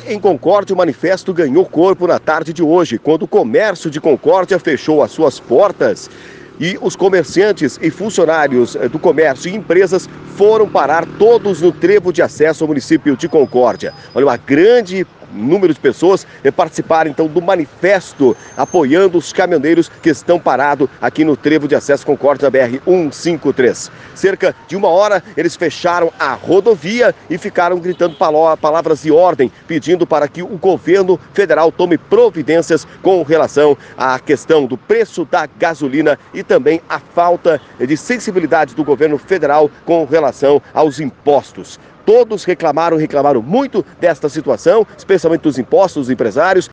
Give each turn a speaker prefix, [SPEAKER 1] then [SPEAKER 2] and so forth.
[SPEAKER 1] em Concórdia, o manifesto ganhou corpo na tarde de hoje, quando o comércio de Concórdia fechou as suas portas e os comerciantes e funcionários do comércio e empresas foram parar todos no trevo de acesso ao município de Concórdia. Olha, uma grande número de pessoas participaram então do manifesto apoiando os caminhoneiros que estão parados aqui no trevo de acesso Concórdia BR-153. Cerca de 1 hora eles fecharam a rodovia e ficaram gritando palavras de ordem, pedindo para que o governo federal tome providências com relação à questão do preço da gasolina e também a falta de sensibilidade do governo federal com relação aos impostos. Todos reclamaram muito desta situação, especialmente dos impostos dos empresários,